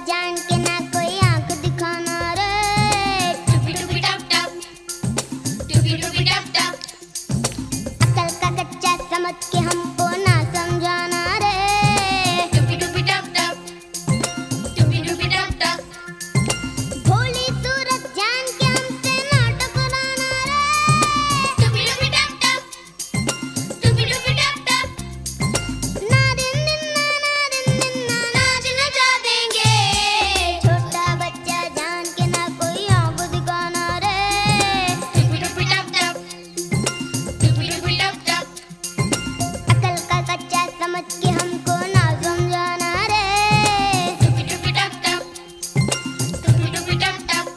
जान के ना कोई आंख दिखाना रे। टुपी टुपी टप टप, टुपी टुपी टप टप। अकल का कच्चा समझ के हमको ना समझाना रे। टुपी टुपी टप टप, टुपी टुपी टप टप। भोली सूरत जान के हमसे ना टकराना रे। टुपी टुपी टप टप, टुपी टुपी टप टप। ना दिन दिन ना नाच नचा देंगे। छोटा बच्चा जान के ना कोई आंख दिखाना रे। टुपी टुपी टप टप, टुपी टुपी टप टप। अकल का कच्चा समझ के हमको ना समझाना रे। टुपी टुपी टप टप, टुपी टुपी टप टप।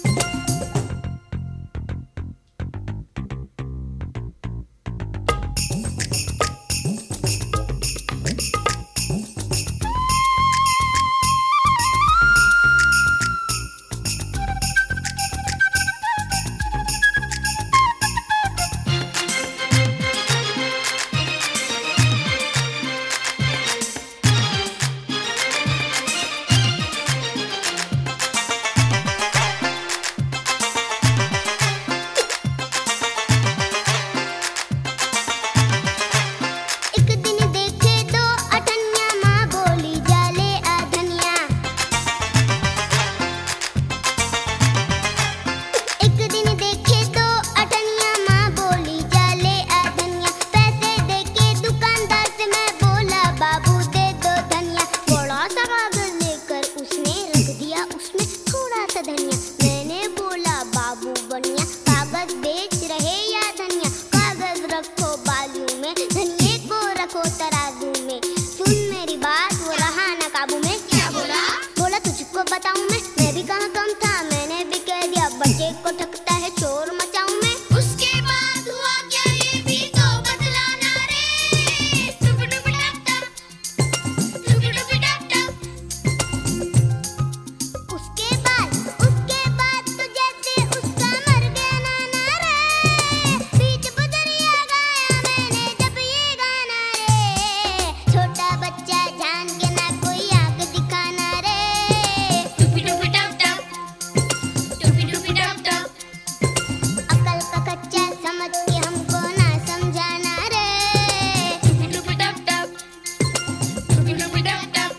एक दिन देखे दो अठन्या माँ बोली जाले अधनिया। एक दिन देखे दो अठन्या माँ बोली जाले अधनिया। पैसे देके दुकानदार से मैं बोला बाबू दे दो धनिया। बड़ा सा कागज लेकर उसने रख दिया उसमें थोड़ा सा धनिया। मैंने बोला बाबू बनिया कागज बेच रहे या धनिया। कागज रखो बाजू में धनिये को रखो तराजू में। सुन मेरी बात वो रहा ना काबू में। क्या बोला? बोला तुझको बताऊं मैं भी कहाँ कम था। मैंने भी कह दिया बच्चे को ठगता है शोर मचाऊं मैं। उसके बाद हुआ क्या ये भी तो बतलाना रे। टुपी टुपी टप टप, टुपी टुपी टप टप। उसके बाद तो जैसे उसका मर गया नाना रे। बीच बदरिया गाया मैंने जब ये गाना रे। छोटा बच्चा जान के ना कोई आंख दिखाना रे। टुपी टुपी टप टप, टुपी टुपी टप टप। अकल का कच्चा समझ के हमको ना समझाना रे। टुपी टुपी टप टप, टुपी टुपी टप टप।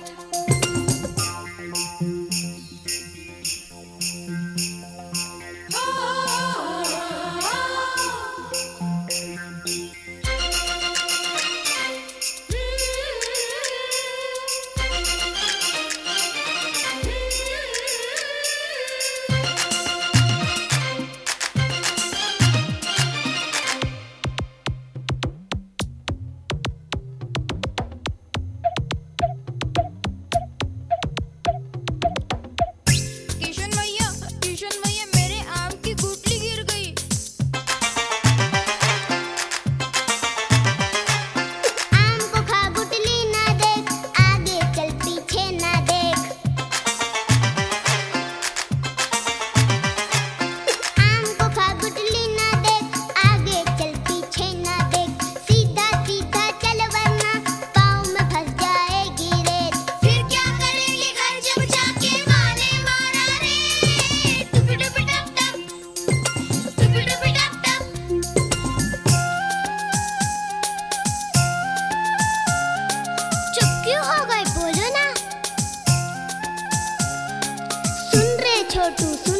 किशन भैया मेरे आम की गुठली गिर गई। आम को खा गुठली ना देख आगे चल पीछे ना देख। आम को खा गुठली ना देख आगे चल पीछे ना देख। सीधा सीधा चल वरना पाँव में फंस जाएगी रेत। फिर क्या करेंगे घर जब जाके माँ ने मारा रे। टुपी टुपी टप टप, टुपी टुपी टप टप। चुप क्यों हो गए बोलो ना। सुन रे छोटू सुन